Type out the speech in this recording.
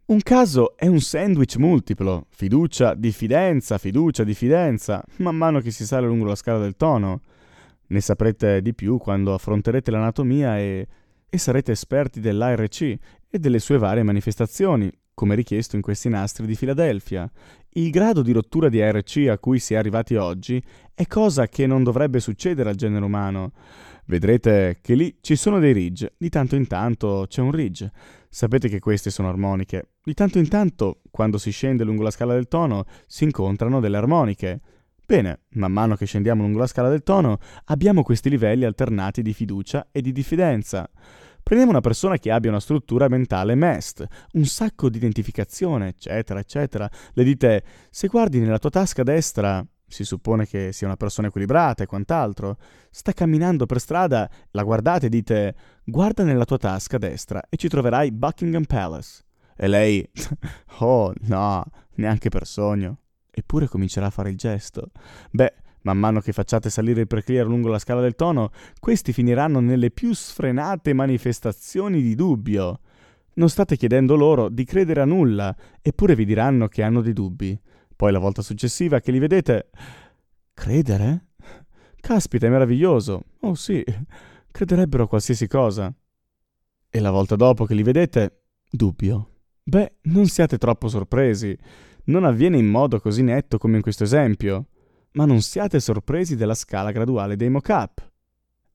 Un caso è un sandwich multiplo, fiducia, diffidenza, fiducia, diffidenza, man mano che si sale lungo la scala del tono. Ne saprete di più quando affronterete l'anatomia e sarete esperti dell'ARC e delle sue varie manifestazioni, come richiesto in questi nastri di Filadelfia. Il grado di rottura di ARC a cui si è arrivati oggi è cosa che non dovrebbe succedere al genere umano. Vedrete che lì ci sono dei ridge, di tanto in tanto c'è un ridge. Sapete che queste sono armoniche. Di tanto in tanto, quando si scende lungo la scala del tono, si incontrano delle armoniche. Bene, man mano che scendiamo lungo la scala del tono, abbiamo questi livelli alternati di fiducia e di diffidenza. Prendiamo una persona che abbia una struttura mentale MEST, un sacco di identificazione, eccetera, eccetera. Le dite, se guardi nella tua tasca destra, si suppone che sia una persona equilibrata e quant'altro, sta camminando per strada, la guardate e dite, guarda nella tua tasca destra e ci troverai Buckingham Palace. E lei, oh no, neanche per sogno. Eppure comincerà a fare il gesto. Beh, man mano che facciate salire il preclear lungo la scala del tono, questi finiranno nelle più sfrenate manifestazioni di dubbio. Non state chiedendo loro di credere a nulla, eppure vi diranno che hanno dei dubbi. Poi la volta successiva che li vedete... Credere? Caspita, è meraviglioso. Oh sì, crederebbero a qualsiasi cosa. E la volta dopo che li vedete... Dubbio. Beh, non siate troppo sorpresi. Non avviene in modo così netto come in questo esempio. Ma non siate sorpresi della scala graduale dei mock-up.